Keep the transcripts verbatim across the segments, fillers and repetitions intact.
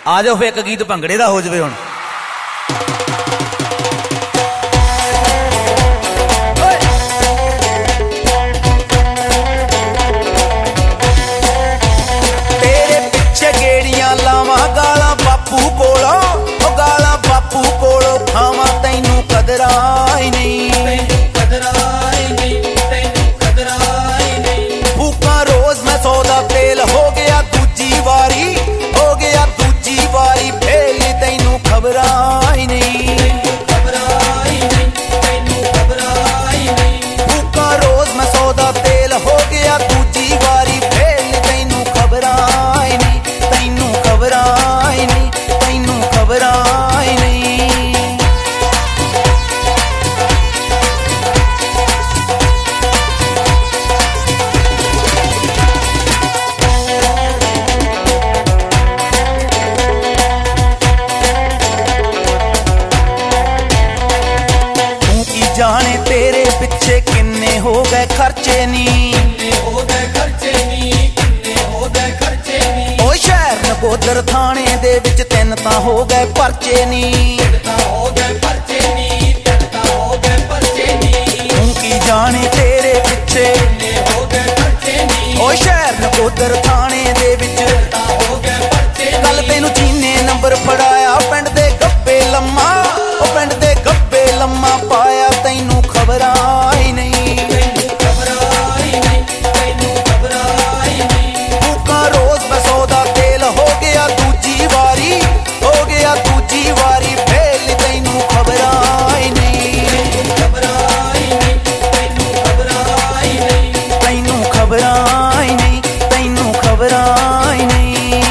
ਆ ਜਾਓ ਫੇ ਇੱਕ ਗੀਤ ਭੰਗੜੇ ਦਾ ਹੋ ਜਾਵੇ ਹੁਣ। ਤੇਰੇ ਪਿੱਛੇ ਗੇੜੀਆਂ ਲਾਵਾਂ ਗਾਲਾਂ ਬਾਪੂ ਕੋਲੋਂ, ਉਹ ਗਾਲਾਂ ਬਾਪੂ ਕੋਲੋਂ ਖਾਵਾਂ ਤੈਨੂੰ ਕਦਰਾਂ ਹੀ ਨਹੀਂ, ਤੈਨੂੰ ਕਦਰਾਂ ਹੀ ਨਹੀਂ, ਤੈਨੂੰ ਕਦਰਾਂ ਹੀ ਨਹੀਂ। ਫੂਕਾਂ ਰੋਜ਼ ਮੈਂ ਸੌ ਦਾ ਤੇਲ ਹੋ ਗਿਆ ਦੂਜੀ ਵਾਰੀ, ਹੋ ਗਿਆ ਦੂਜੀ ਵਾਰੀ ਫੇਲ ਤੈਨੂੰ ਖਬਰਾਂ ਹੀ ਨਹੀਂ, ਤੈਨੂੰ ਖਬਰਾਂ ਹੀ ਨਹੀਂ, ਤੈਨੂੰ ਖਬਰਾਂ ਹੀ ਨਹੀਂ। ਫੂਕਾਂ ਰੋਜ਼ ਮੈਂ ਸੌ ਦਾ ਤੇਲ ਹੋ ਗਿਆ ਦੂਜੀ ਵਾਰੀ ਫੇਲ ਤੈਨੂੰ ਖਬਰਾਂ ਹੀ ਨਹੀਂ, ਤੈਨੂੰ ਖਬਰਾਂ ਹੀ ਨਹੀਂ, ਤੈਨੂੰ ਖਬਰਾਂ ਹੀ ਨਹੀਂ। ਜਾਣੇ ਤੇਰੇ ਪਿੱਛੇ ਕਿੰਨੇ ਹੋ ਗਏ ਖਰਚੇ ਨੀ, ਕਿੰਨੇ ਹੋ ਗਏ ਖਰਚੇ ਨੀ, ਕਿੰਨੇ ਹੋ ਗਏ ਖਰਚੇ ਨੀ। ਓ ਸ਼ਹਿਰ ਨਕੋਦਰ ਥਾਣੇ ਦੇ ਵਿੱਚ ਤਿੰਨ ਤਾਂ ਹੋ ਗਏ ਪਰਚੇ ਨੀ, ਤਿੰਨ ਤਾਂ ਹੋ ਗਏ ਪਰਚੇ ਨੀ, ਤਿੰਨ ਤਾਂ ਹੋ ਗਏ ਪਰਚੇ ਨੀ। ਤੂੰ ਕੀ ਜਾਣੇ ਤੇਰੇ ਪਿੱਛੇ ਕਿੰਨੇ ਹੋ ਗਏ ਖਰਚੇ ਨੀ। ਓ ਸ਼ਹਿਰ ਨਕੋਦਰ ਥਾਣੇ ਦੇ ਵਿੱਚ ਤਿੰਨ ਤਾਂ ਹੋ ਗਏ ਪਰਚੇ ਨੀ। ਕੱਲ ਤੈਨੂੰ ਚੀਨੇ ਨੰਬਰ ਫੜਾਇਆ ਪਿੰਡ ਦੇ ਗੱਬੇ ਲੰਮਾ, ਉਹ ਪਿੰਡ ਦੇ ਗੱਬੇ ਲੰਮਾ ਪਾਇਆ ਤੈਨੂੰ ਖਬਰਾਂ ਹੀ ਨਹੀਂ, ਤੈਨੂੰ ਖਬਰਾਂ ਹੀ ਨਹੀਂ, ਤੈਨੂੰ ਖਬਰਾਂ ਹੀ ਨਹੀਂ। ਫੂਕਾਂ ਰੋਜ਼ ਬਸੋ ਦਾ ਤੇਲ ਹੋ ਗਿਆ ਦੂਜੀ ਵਾਰੀ, ਹੋ ਗਿਆ ਦੂਜੀ ਵਾਰੀ ਫੇਲ ਤੈਨੂੰ ਖਬਰਾਂ ਹੀ ਨਹੀਂ, ਤੈਨੂੰ ਖਬਰਾਂ ਹੀ ਨਹੀਂ, ਤੈਨੂੰ ਖਬਰਾਂ ਹੀ ਨਹੀਂ, ਤੈਨੂੰ ਖਬਰਾਂ ਹੀ ਨਹੀਂ, ਤੈਨੂੰ ਖਬਰਾਂ ਹੀ ਨਹੀਂ।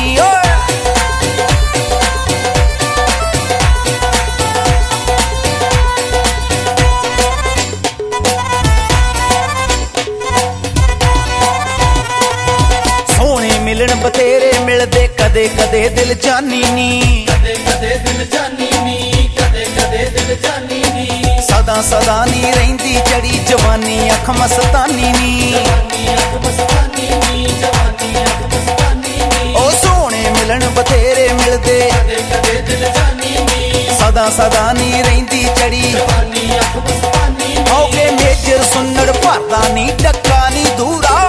ਮਿਲਣ ਬਥੇਰੇ ਮਿਲਦੇ ਕਦੇ ਕਦੇ ਦਿਲ ਜਾਨੀ ਨੀ, ਕਦੇ ਕਦੇ ਦਿਲ ਜਾਨੀ ਨੀ, ਕਦੇ ਕਦੇ ਦਿਲ ਜਾਨੀ ਨੀ। ਸਦਾ ਸਦਾ ਨੀ ਰਹਿੰਦੀ ਚੜੀ ਜਵਾਨੀ ਅੱਖ ਮਸਤਾਨੀ ਨੀ, ਜਵਾਨੀ ਅੱਖ ਮਸਤਾਨੀ ਨੀ, ਜਵਾਨੀ ਅੱਖ ਮਸਤਾਨੀ ਨੀ। ਉਹ ਸੋਹਣੇ ਮਿਲਣ ਬਥੇਰੇ ਮਿਲਦੇ ਕਦੇ ਕਦੇ ਦਿਲ ਜਾਨੀ ਨੀ, ਸਦਾ ਸਦਾ ਨੀ ਰਹਿੰਦੀ ਚੜੀ ਜਵਾਨੀ ਅੱਖ ਮਸਤਾਨੀ ਨੀ। ਓਕੇ ਮੇਜਰ ਸੁੰਨੜ ਭਰਦਾ ਨੀ ਡੱਕਾ ਨੀ ਦੂਰਾ,